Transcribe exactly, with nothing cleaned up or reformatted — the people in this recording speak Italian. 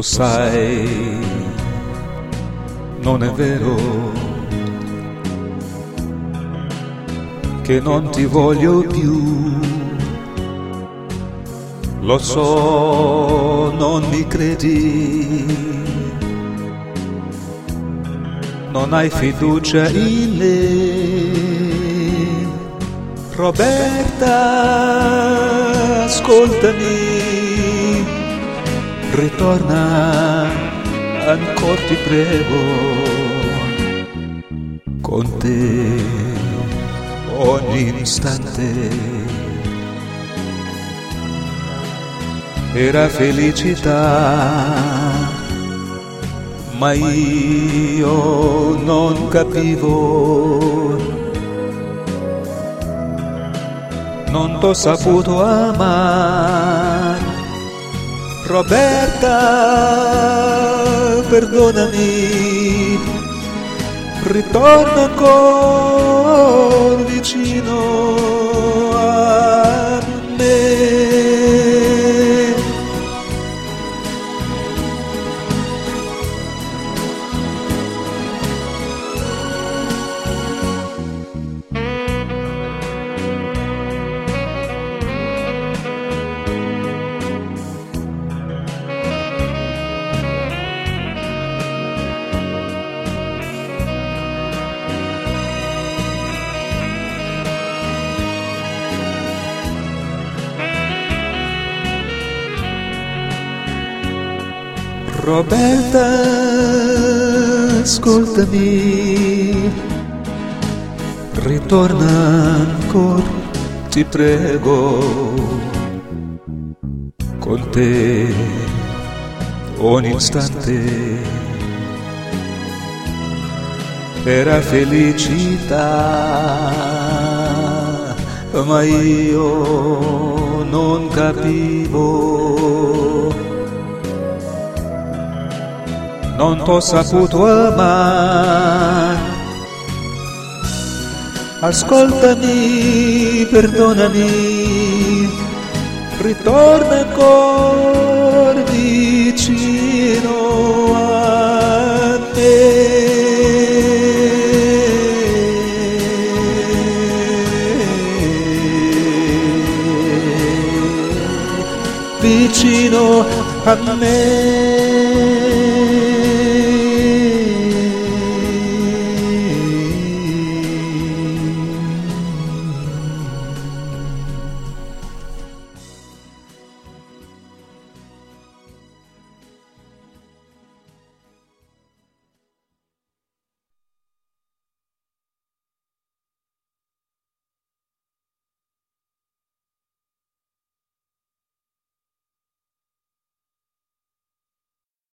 sai, non è vero che non ti voglio più. Lo so, non mi credi, non hai fiducia in me. Roberta, ascoltami, ritorna, ancora ti prego, con te ogni istante era felicità, ma io non capivo, non t'ho saputo amare. Roberta, perdonami, ritorna ancora vicino a me. Roberta, ascoltami, ritorna ancora, ti prego, con te ogni istante era felicità, ma io non capivo, non t'ho saputo amare. Ascoltami, perdonami, ritorna ancora vicino a me. Vicino a me.